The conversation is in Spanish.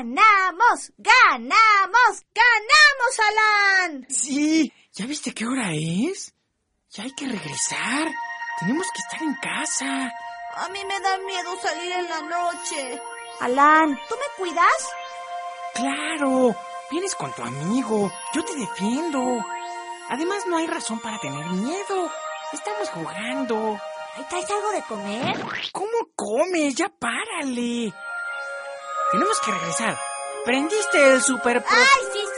¡Ganamos! ¡Ganamos! ¡Ganamos, Alan! Sí, ¿ya viste qué hora es? Ya hay que regresar. Tenemos que estar en casa. A mí me da miedo salir en la noche. Alan, ¿tú me cuidas? Claro, vienes con tu amigo. Yo te defiendo. Además, no hay razón para tener miedo. Estamos jugando. ¿Traes algo de comer? ¿Cómo comes? Ya párale. Tenemos que regresar. ¿Prendiste el super... ¡Ay, sí!